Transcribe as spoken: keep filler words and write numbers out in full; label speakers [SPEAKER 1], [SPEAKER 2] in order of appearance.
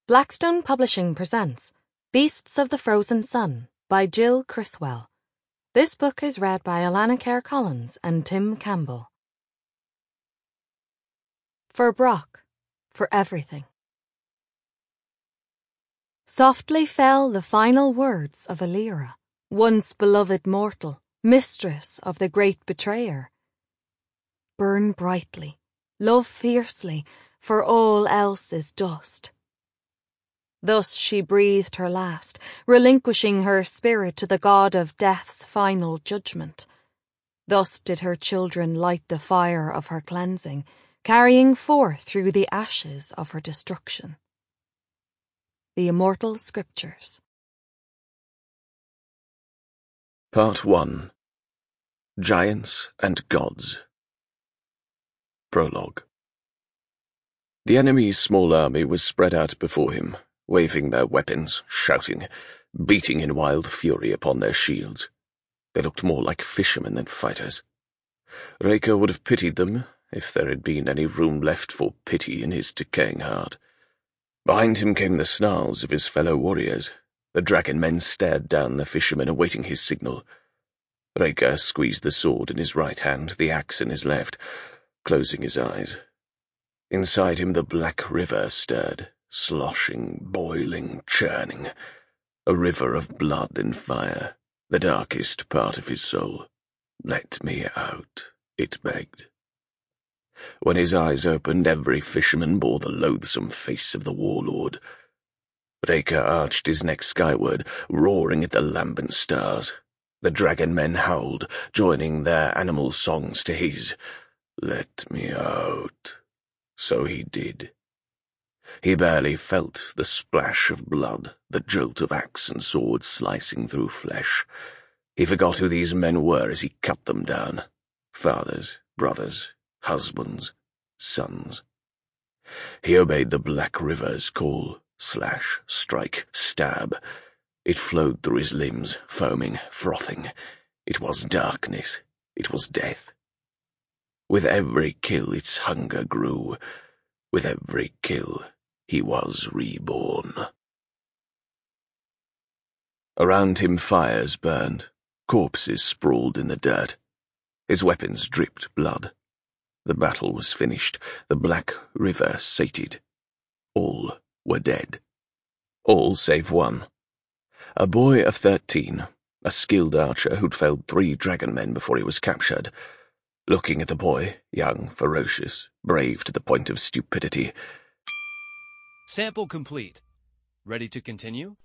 [SPEAKER 1] Blackstone Publishing presents Beasts of the Frozen Sun by Jill Criswell. This book is read by Alana Kerr Collins and Tim Campbell. For Brock, for everything. Softly fell the final words of Alira, once beloved mortal, mistress of the great betrayer. Burn brightly, love fiercely, for all else is dust. Thus she breathed her last, relinquishing her spirit to the god of death's final judgment. Thus did her children light the fire of her cleansing, carrying forth through the ashes of her destruction. The Immortal Scriptures.
[SPEAKER 2] Part one. Giants and Gods. Prologue. The enemy's small army was spread out before him, waving their weapons, shouting, beating in wild fury upon their shields. They looked more like fishermen than fighters. Raker would have pitied them, if there had been any room left for pity in his decaying heart. Behind him came the snarls of his fellow warriors. The dragon men stared down the fishermen, awaiting his signal. Raker squeezed the sword in his right hand, the axe in his left, closing his eyes. Inside him the black river stirred, sloshing, boiling, churning, a river of blood and fire, the darkest part of his soul. "Let me out," it begged. When his eyes opened, every fisherman bore the loathsome face of the warlord. Raker arched his neck skyward, roaring at the lambent stars. The dragon men howled, joining their animal songs to his. "Let me out." So he did. He barely felt the splash of blood, the jolt of axe and sword slicing through flesh. He forgot who these men were as he cut them down. Fathers, brothers, husbands, sons. He obeyed the black river's call, slash, strike, stab. It flowed through his limbs, foaming, frothing. It was darkness. It was death. With every kill its hunger grew. With every kill he was reborn. Around him fires burned. Corpses sprawled in the dirt. His weapons dripped blood. The battle was finished. The black river sated. All were dead. All save one. A boy of thirteen, a skilled archer who'd felled three dragon men before he was captured. Looking at the boy, young, ferocious, brave to the point of stupidity.
[SPEAKER 3] Sample complete. Ready to continue?